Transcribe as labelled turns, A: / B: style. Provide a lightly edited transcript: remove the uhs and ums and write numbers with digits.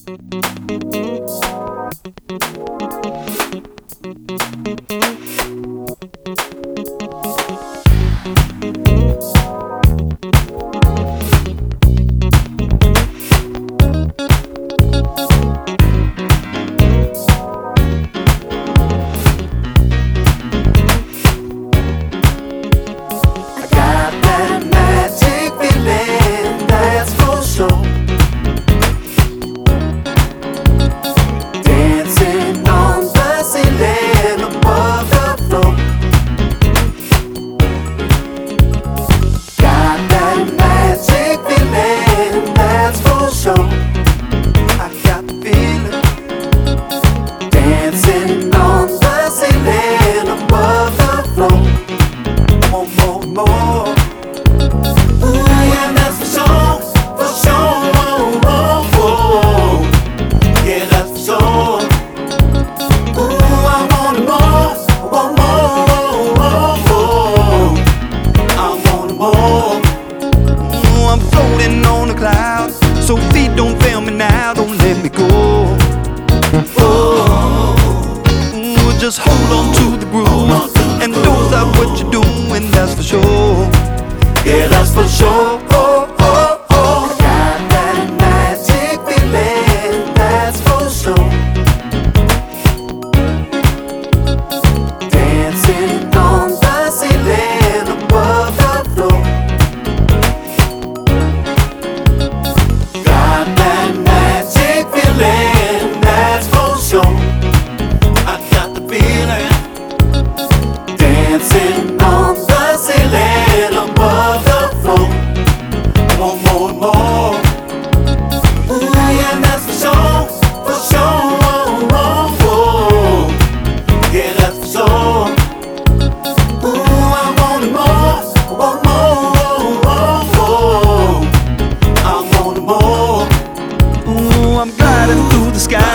A: So feet don't fail me now, don't let me go. Just hold on to the groove and don't stop what you're doing, that's for sure.
B: Yeah, that's for sure. Got that magic feeling, that's for sure. Dancing on the ceiling above the floor. Got that magic feeling, that's for sure. I got the feeling. Dancing on the ceiling above the floor. Want more and more. Ooh, yeah, that's for sure, for sure. Yeah, that's for sure. Ooh, I want it more, I want more. I want it more.
A: I'm gliding through the sky